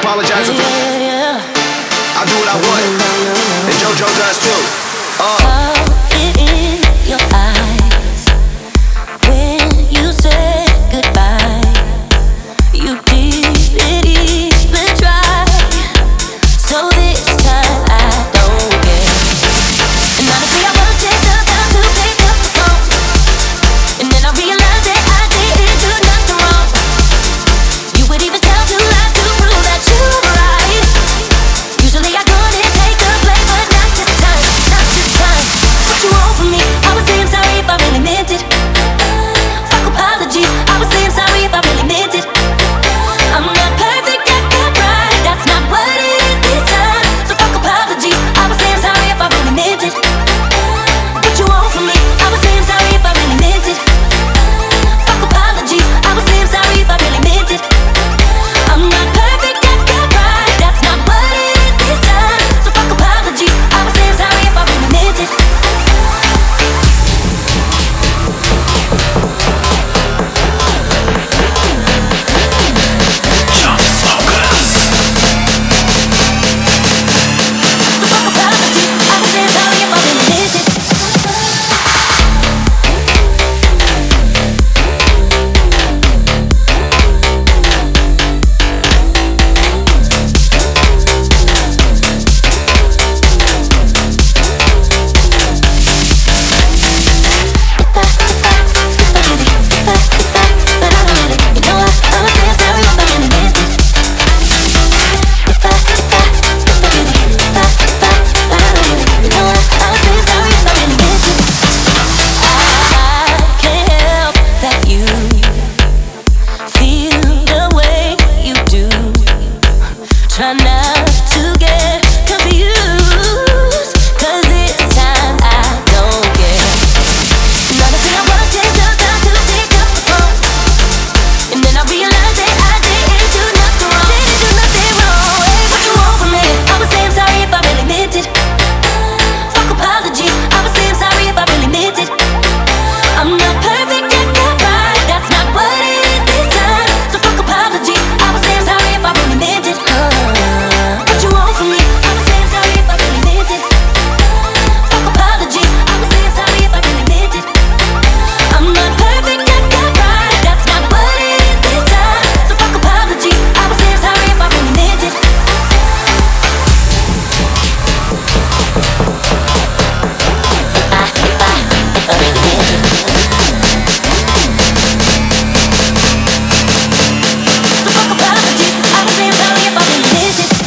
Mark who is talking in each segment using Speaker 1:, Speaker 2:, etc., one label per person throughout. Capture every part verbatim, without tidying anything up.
Speaker 1: apologizing for. I do what I want, and JoJo does too. Uh.
Speaker 2: Saw it in your eyes when you said goodbye. You didn't even try, so this time I don't care. And honestly, I was just about to pick up the phone, and then I realized that I didn't do nothing wrong. You would even tell two lies to prove that you were right. Usually I couldn't take the blame, but not this time, not this time. What you want from me? I was saying sorry if I really meant it. Fuck apologies, I was saying sorry if I really meant it. I'm not perfect, I got pride, that's not what it is this time. So fuck apologies, I was saying sorry if I really meant it. What you want from me? I was saying sorry if I really meant it. Fuck apologies, I was saying sorry if I really meant it. I'm not perfect, I got pride, that's not what it is this time. So fuck apologies, I was saying sorry if I really meant it. Try not to get confused, 'cause this time I don't care. And honestly, I was just about to pick up the phone, and then I realized that I didn't do nothing wrong. Didn't do nothing wrong. Hey, what you want from me? I was saying sorry if I really meant it. Fuck apologies, I was saying sorry if I really meant it. I'm not perfect, I got pride, that's not what it is this time. So fuck apologies, I was saying sorry if I really meant it. What you want from me? I was saying sorry if I really meant it. Fuck apologies, I was saying sorry if I really meant it. I'm not perfect, I got pride, that's not what it is this time. So fuck apologies, I was saying sorry if I really meant it. I, if I, if I really meant it. So fuck apologies, I was saying sorry if I really meant it.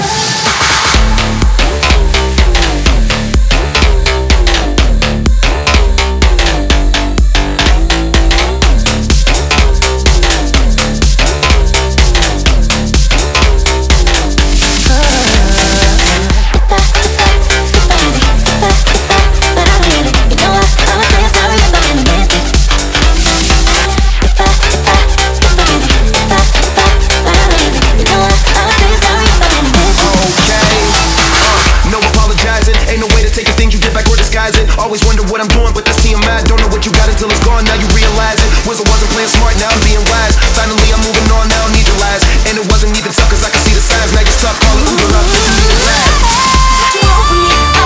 Speaker 1: Always wonder what I'm doing, but that's T M I. Don't know what you got until it's gone. Now you realize it. Was or wasn't playing smart, now I'm being wise. Finally I'm moving on, now I need your lies. And it wasn't even tough, cause I can see the signs. Now you're stuck, call it Uber up, listen to the lies.
Speaker 2: What you want from me?